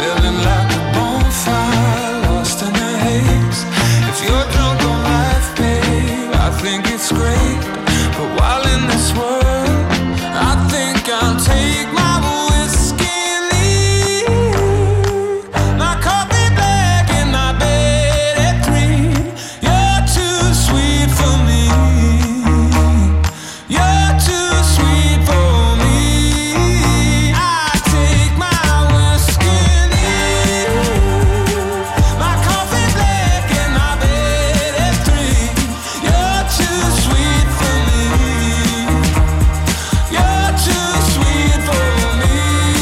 feeling like a bonfire, lost in the haze. If you're drunk on life, babe, I think it's great. But while in this world, I think I'll take my whiskey and leave. My coffee black and my bed at 3. You're too sweet for me. You're too sweet for me. I take my whiskey and leave. My coffee black and my bed at 3. You're too sweet for me. You're too sweet for me.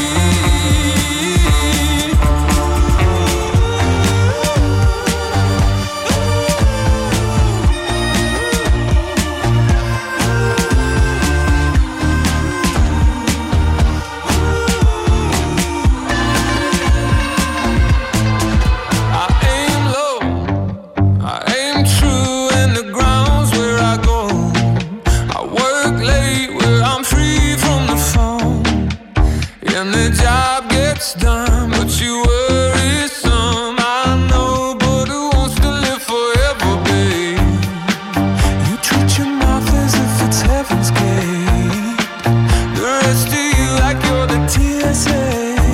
I aim low, I aim true, and the ground's where I go. I work late where I'm free from the phone, and the job gets done, but you worry some. I know, but who wants to live forever, babe? You treat your mouth as if it's heaven's gate. The rest of you like you're the TSA.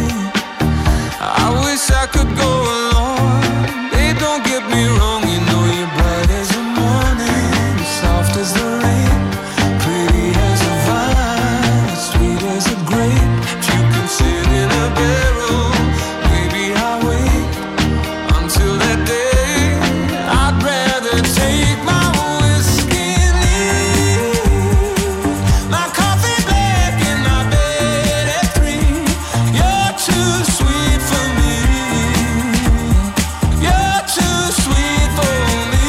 I wish I could go along. Hey, don't get me wrong, you know you're bright as the morning, soft as the rain, pretty as a vine, sweet as a grape. If you can sit in a bedroom, maybe I'll wait until that day. I'd rather take my whiskey and leave. My coffee black and my bed at 3. You're too sweet for me. You're too sweet for me.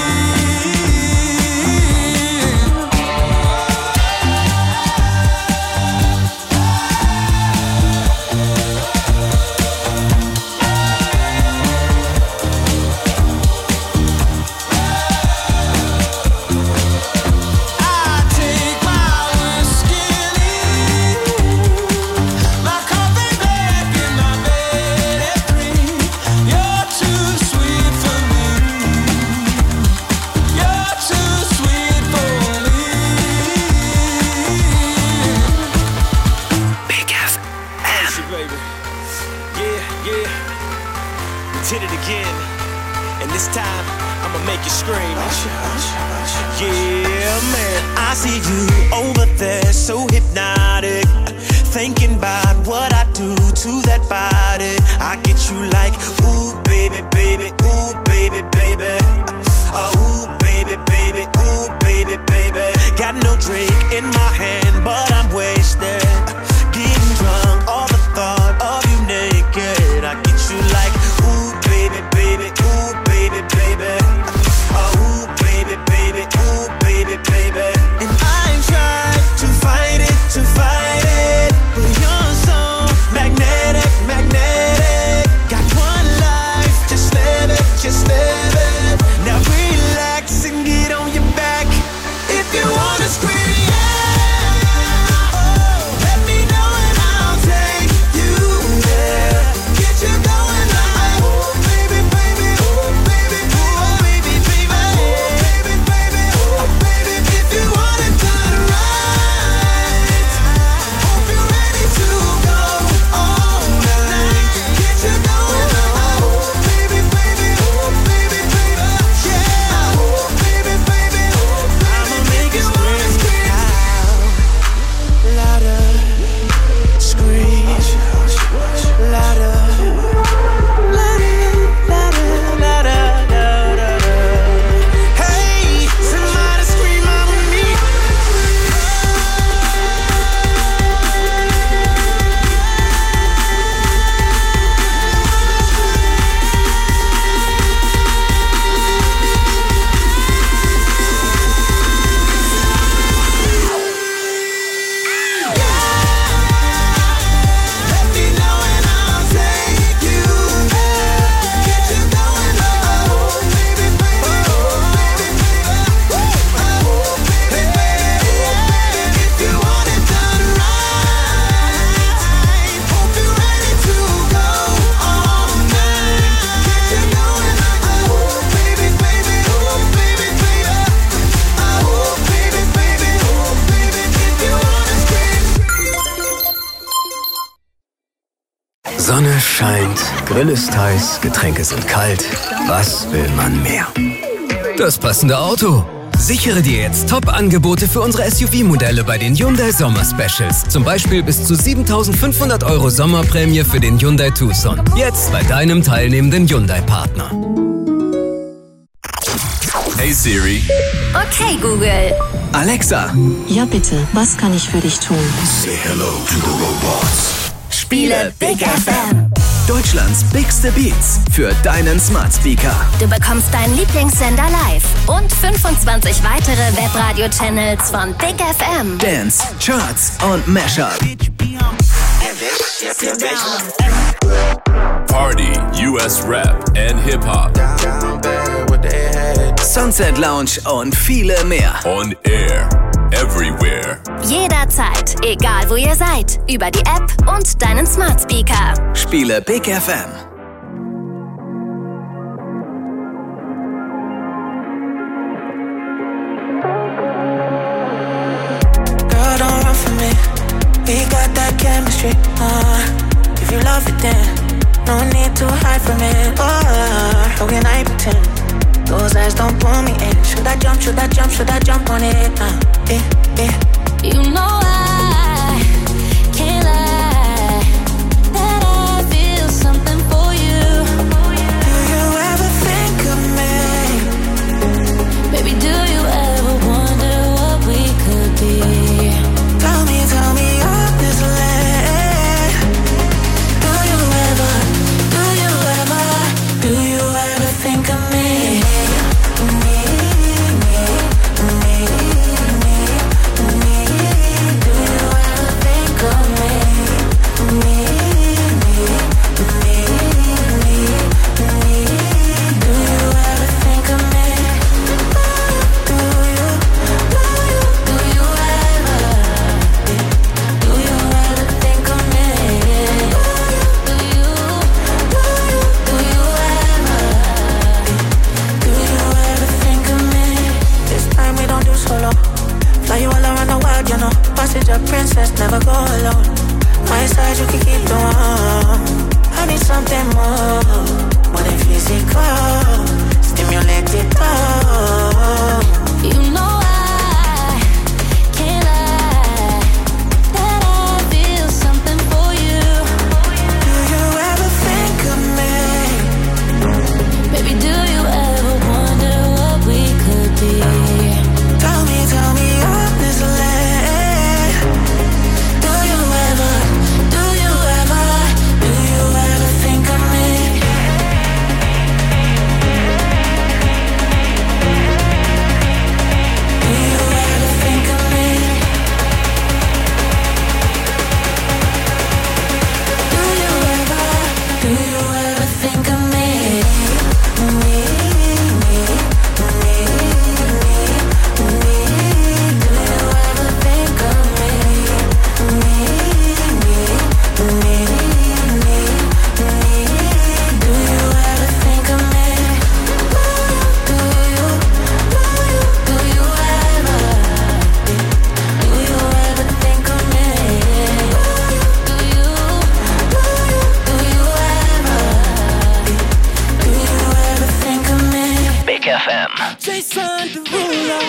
I take my whiskey and leave. My coffee black and my bed at 3. You're too sweet for me. You're too sweet for me. Big F. Baby. Yeah, yeah. We did it again. And this time, I'ma make you scream. Yeah, man. I see you over there, so hypnotic. Thinking about what I do to that body. I get you like, ooh, baby, baby, ooh, baby, baby. Ooh, baby, baby, ooh, baby, baby. Got no drink in my hand, but I'm wasted. Getting drunk, all the thought of you naked. I get you like, ooh, baby, baby, ooh, baby, baby. Ooh, baby, baby, ooh, baby, baby. And I tried to fight it, but you're so magnetic, magnetic. Sonne scheint, Grill ist heiß, Getränke sind kalt. Was will man mehr? Das passende Auto. Sichere dir jetzt Top-Angebote für unsere SUV-Modelle bei den Hyundai Sommer-Specials. Zum Beispiel bis zu 7.500 € Sommerprämie für den Hyundai Tucson. Jetzt bei deinem teilnehmenden Hyundai-Partner. Hey Siri. Okay, Google. Alexa. Ja, bitte. Was kann ich für dich tun? Say hello to the robots. Spiele Big FM. Deutschlands bigste Beats für deinen Smart Speaker. Du bekommst deinen Lieblingssender live und 25 weitere Webradio-Channels von Big FM. Dance, Charts und Mashup. Party, US Rap and Hip-Hop. Sunset Lounge und viele mehr. On air, everywhere. Jederzeit, egal wo ihr seid. Über die App und deinen Smart Speaker. Spiele Big FM. Girl, don't run from me. We got that chemistry. If you love it, then no need to hide from it. How can I pretend? Those eyes don't pull me in. Should I jump? Should I jump? Should I jump on it? You know I can't lie that I feel something for you. Do you ever think of me? Baby, do you ever wonder what we could be? Tell me honestly. Do you ever think of me? Passage of princess, never go alone. My side you can keep the one. I need something more than physical. Stimulate it all. You know I can't lie that I feel something for you. Do you ever think of me? Baby, do you ever wonder what we could be? Tell me honestly. Jason Derulo.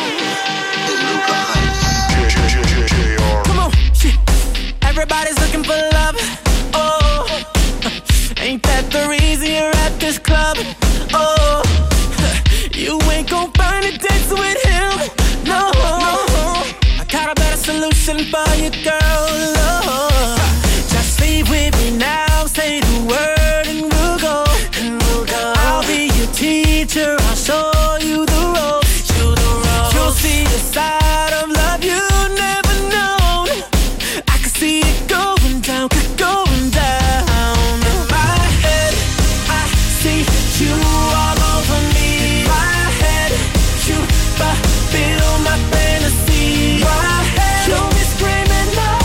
Come on, shit. Everybody's looking for love. Oh, ain't that the reason you're at this club? Oh, you ain't gon' find a dance with him. No, I got a better solution for you, girl. Oh, just stay with me now. Say the word and we'll go. I'll be your teacher. I'll show you the ropes. You'll see a side of love you never known. I can see it going down, going down. In my head, I see you all over me. My head, you fulfill my fantasy. My head, you'll be screaming out.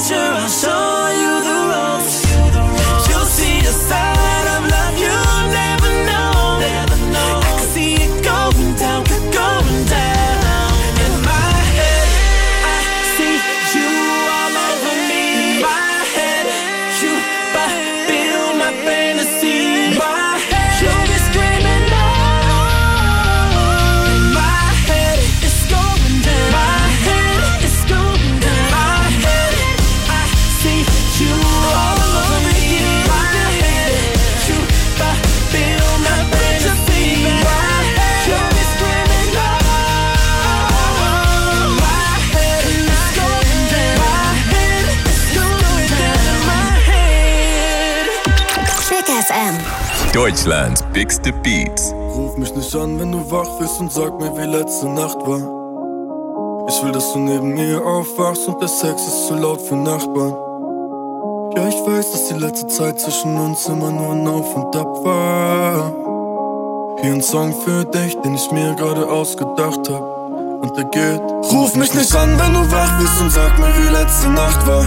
future, I'll show you the ropes. You'll see a side of love you'll never know. I can see it going down, going down. In my head, I see you all over me. In my head, you fulfill my fantasy. In my head, you'll be screaming out. In my head, it's going down. My head, it's going down. My head, I see you all over me. In my head, you fulfill my fantasy. In my head, you'll be screaming out. My head, it's going down. My head, it's going down. My head. Big FM. Deutschlands bigste Beats. Ruf mich nicht an, wenn du wach bist und sag mir, wie letzte Nacht war. Ich will, dass du neben mir aufwachst und der Sex ist zu laut für Nachbarn. Ja, ich weiß, dass die letzte Zeit zwischen uns immer nur ein Auf und Ab war. Hier ein Song für dich, den ich mir gerade ausgedacht hab. Und der geht: Ruf mich nicht an, wenn du wach bist und sag mir, wie letzte Nacht war.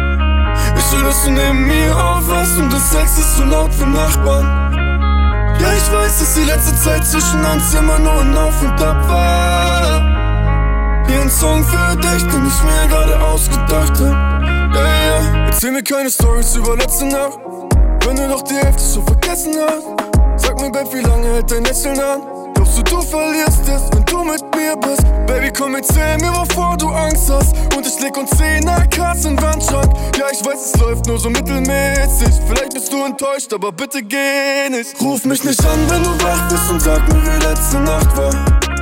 Ich will, dass du neben mir aufwachst und der Sex ist zu laut für Nachbarn. Ja, ich weiß, dass die letzte Zeit zwischen uns immer nur ein Auf und Ab war. Hier ein Song für dich, den ich mir gerade ausgedacht hab. Yeah. Erzähl mir keine Storys über letzte Nacht, wenn du doch die Hälfte schon vergessen hast. Sag mir, Babe, wie lange hält dein Lächeln an? Glaubst du verlierst es, wenn du mit mir bist? Baby, komm, erzähl mir, wovor du Angst hast. Und ich leg uns 10 AKs in den Wandschrank. Ja, ich weiß, es läuft nur so mittelmäßig. Vielleicht bist du enttäuscht, aber bitte geh nicht. Ruf mich nicht an, wenn du wach bist und sag mir, wie letzte Nacht war.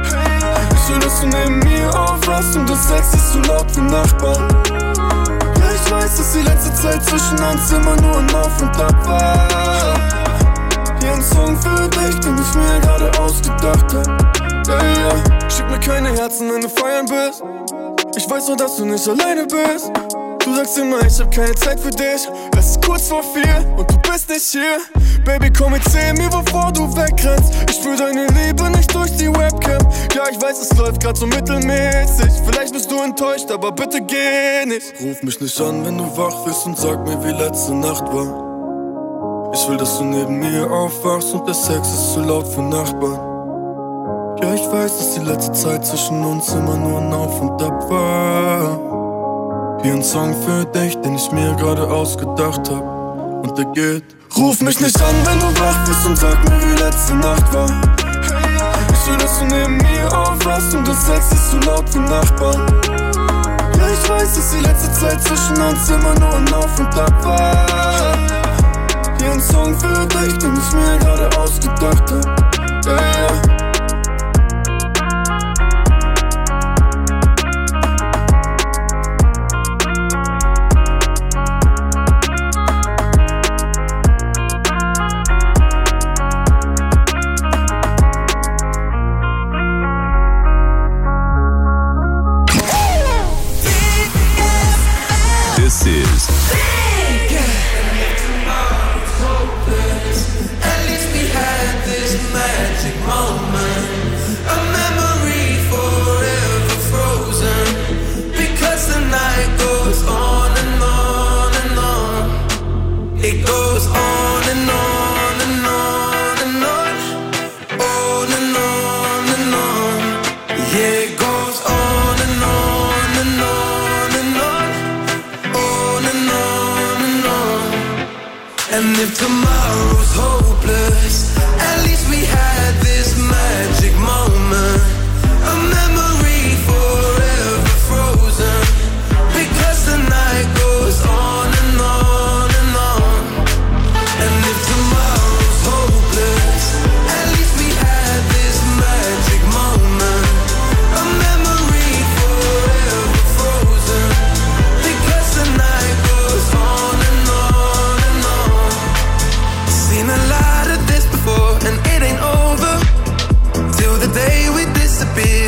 Ich will, dass du neben mir aufwachst und das Sex ist zu laut für Nachbarn. Ja, ich weiß, dass die letzte Zeit zwischen uns immer nur ein Auf und Ab war. Hier ein Song für dich, den ich mir gerade ausgedacht hab. Yeah. Schick mir keine Herzen, wenn du feiern bist. Ich weiß nur, dass du nicht alleine bist. Du sagst immer, ich hab keine Zeit für dich. Es ist kurz vor 4 und du bist nicht hier. Baby, komm, erzähl mir, wovor du wegrennst. Ich spür deine Liebe nicht durch die Webcam. Ja, ich weiß, es läuft grad so mittelmäßig. Vielleicht bist du enttäuscht, aber bitte geh nicht. Ruf mich nicht an, wenn du wach bist und sag mir, wie letzte Nacht war. Ich will, dass du neben mir aufwachst und der Sex ist zu laut für Nachbarn. Ja, ich weiß, dass die letzte Zeit zwischen uns immer nur ein Auf und Ab war. Hier ein Song für dich, den ich mir gerade ausgedacht hab. Und der geht: Ruf mich nicht an, wenn du wach bist und sag mir, wie letzte Nacht war. Ich will, dass du neben mir aufwachst und das Sex ist zu laut für Nachbarn. Ja, ich weiß, dass die letzte Zeit zwischen uns immer nur ein Auf und Ab war. Hier ein Song für dich, den ich mir gerade ausgedacht hab. Yeah. This is And if tomorrow's hopeless, at least we had this magic moment. A memory forever frozen, because the night goes on and on and on. And if tomorrow's hopeless, at least we had this magic moment. A memory forever frozen, because the night goes on and on and on. Seen a lot of this before, and it ain't over till the day we disappear.